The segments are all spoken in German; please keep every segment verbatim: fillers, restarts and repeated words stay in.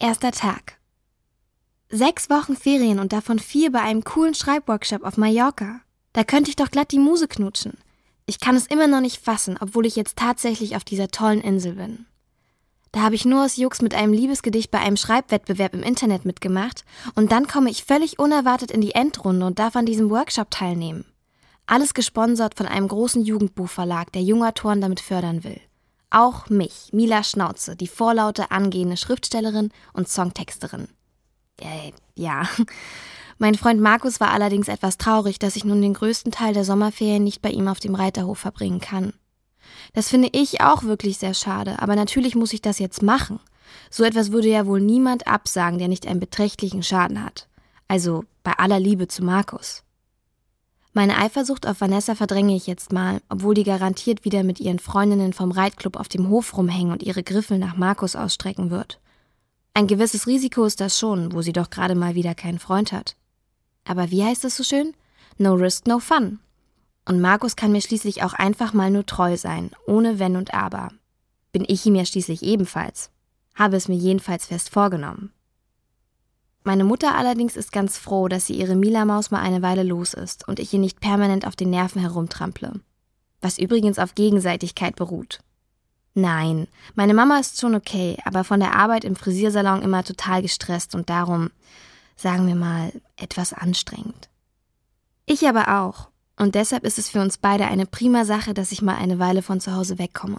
Erster Tag. Sechs Wochen Ferien und davon vier bei einem coolen Schreibworkshop auf Mallorca. Da könnte ich doch glatt die Muse knutschen. Ich kann es immer noch nicht fassen, obwohl ich jetzt tatsächlich auf dieser tollen Insel bin. Da habe ich nur aus Jux mit einem Liebesgedicht bei einem Schreibwettbewerb im Internet mitgemacht und dann komme ich völlig unerwartet in die Endrunde und darf an diesem Workshop teilnehmen. Alles gesponsert von einem großen Jugendbuchverlag, der junge Autoren damit fördern will. Auch mich, Mila Schnauze, die vorlaute, angehende Schriftstellerin und Songtexterin. Äh, ja. Mein Freund Markus war allerdings etwas traurig, dass ich nun den größten Teil der Sommerferien nicht bei ihm auf dem Reiterhof verbringen kann. Das finde ich auch wirklich sehr schade, aber natürlich muss ich das jetzt machen. So etwas würde ja wohl niemand absagen, der nicht einen beträchtlichen Schaden hat. Also bei aller Liebe zu Markus. Meine Eifersucht auf Vanessa verdränge ich jetzt mal, obwohl die garantiert wieder mit ihren Freundinnen vom Reitclub auf dem Hof rumhängen und ihre Griffel nach Markus ausstrecken wird. Ein gewisses Risiko ist das schon, wo sie doch gerade mal wieder keinen Freund hat. Aber wie heißt es so schön? No risk, no fun. Und Markus kann mir schließlich auch einfach mal nur treu sein, ohne Wenn und Aber. Bin ich ihm ja schließlich ebenfalls. Habe es mir jedenfalls fest vorgenommen. Meine Mutter allerdings ist ganz froh, dass sie ihre Mila-Maus mal eine Weile los ist und ich ihr nicht permanent auf den Nerven herumtrample. Was übrigens auf Gegenseitigkeit beruht. Nein, meine Mama ist schon okay, aber von der Arbeit im Frisiersalon immer total gestresst und darum, sagen wir mal, etwas anstrengend. Ich aber auch. Und deshalb ist es für uns beide eine prima Sache, dass ich mal eine Weile von zu Hause wegkomme.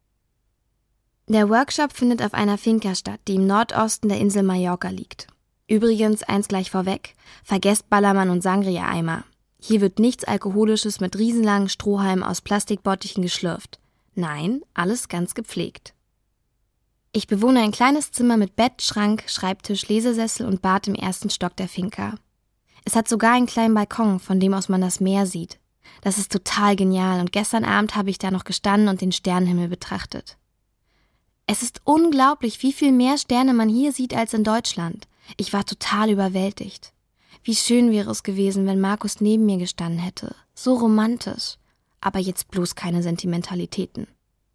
Der Workshop findet auf einer Finca statt, die im Nordosten der Insel Mallorca liegt. Übrigens, eins gleich vorweg, vergesst Ballermann und Sangria-Eimer. Hier wird nichts Alkoholisches mit riesenlangen Strohhalmen aus Plastikbottichen geschlürft. Nein, alles ganz gepflegt. Ich bewohne ein kleines Zimmer mit Bett, Schrank, Schreibtisch, Lesesessel und Bad im ersten Stock der Finca. Es hat sogar einen kleinen Balkon, von dem aus man das Meer sieht. Das ist total genial und gestern Abend habe ich da noch gestanden und den Sternenhimmel betrachtet. Es ist unglaublich, wie viel mehr Sterne man hier sieht als in Deutschland. Ich war total überwältigt. Wie schön wäre es gewesen, wenn Markus neben mir gestanden hätte. So romantisch. Aber jetzt bloß keine Sentimentalitäten.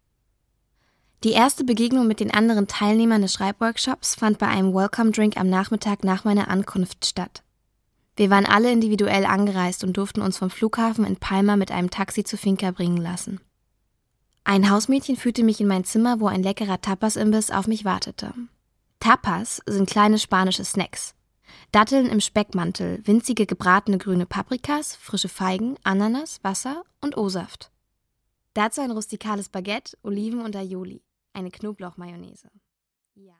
Die erste Begegnung mit den anderen Teilnehmern des Schreibworkshops fand bei einem Welcome-Drink am Nachmittag nach meiner Ankunft statt. Wir waren alle individuell angereist und durften uns vom Flughafen in Palma mit einem Taxi zur Finca bringen lassen. Ein Hausmädchen führte mich in mein Zimmer, wo ein leckerer Tapas-Imbiss auf mich wartete. Tapas sind kleine spanische Snacks. Datteln im Speckmantel, winzige gebratene grüne Paprikas, frische Feigen, Ananas, Wasser und O-Saft. Dazu ein rustikales Baguette, Oliven und Aioli, eine Knoblauchmayonnaise. Ja.